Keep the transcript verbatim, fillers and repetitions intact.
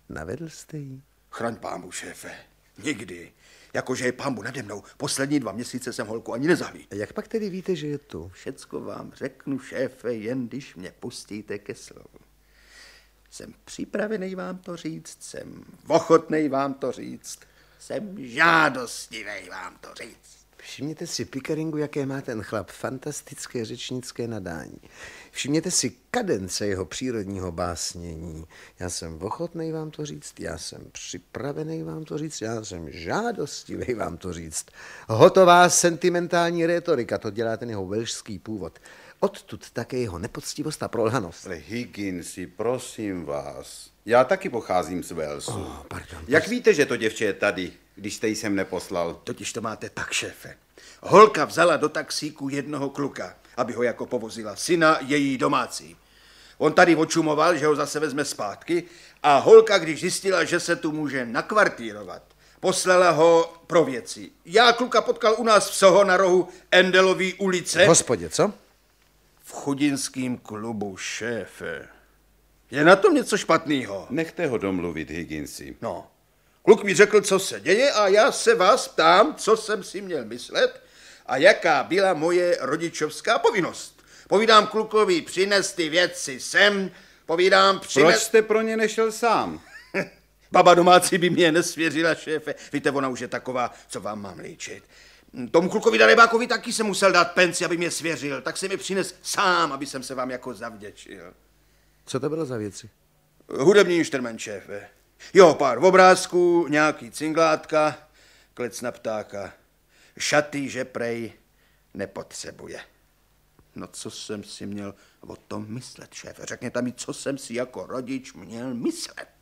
Navedl jste jí? Chraň pánbu, šéfe. Nikdy. Jakože je pánbu nade mnou. Poslední dva měsíce jsem holku ani nezahlídl. A jak pak tedy víte, že je tu? Všecko vám řeknu, šéfe, jen když mě pustíte ke slovu. Jsem připravený vám to říct, jsem ochotnej vám to říct, jsem žádostivý vám to říct. Všimněte si, Pickeringu, jaké má ten chlap fantastické řečnické nadání. Všimněte si kadence jeho přírodního básnění. Já jsem ochotnej vám to říct, já jsem připravený vám to říct, já jsem žádostivý vám to říct. Hotová sentimentální rétorika, to dělá ten jeho velšský původ. Odtud také jeho nepoctivost a prolhanost. Ale Higginsi, prosím vás, já taky pocházím z Walesu. Oh, pardon, Jak pardon. víte, že to děvče je tady, když jste ji sem neposlal? Totiž to máte tak, šéfe. Holka vzala do taxíku jednoho kluka, aby ho jako povozila syna její domácí. On tady očumoval, že ho zase vezme zpátky a holka, když zjistila, že se tu může nakvartírovat, poslala ho pro věci. Já kluka potkal u nás v Soho na rohu Endelový ulice. V hospodě, co? V chudinském klubu, šéfe. Je na tom něco špatného? Nechte ho domluvit, Higginsi. No, kluk mi řekl, co se děje a já se vás ptám, co jsem si měl myslet a jaká byla moje rodičovská povinnost. Povídám klukovi, přines ty věci sem, povídám, přines... Proč jste pro ně nešel sám? Baba domácí by mě nesvěřila, šéfe. Víte, ona už je taková, co vám mám líčit. Tomu klukovi darebákovi taky jsem musel dát penci, aby mě svěřil, tak si mi přines sám, aby jsem se vám jako zavděčil. Co to bylo za věci? Hudební inštrument, šéfe. Jo, pár obrázků, nějaký cinglátka, klec na ptáka. Šaty, že prej nepotřebuje. No, co jsem si měl o tom myslet, šéfe? Řekněte mi, co jsem si jako rodič měl myslet.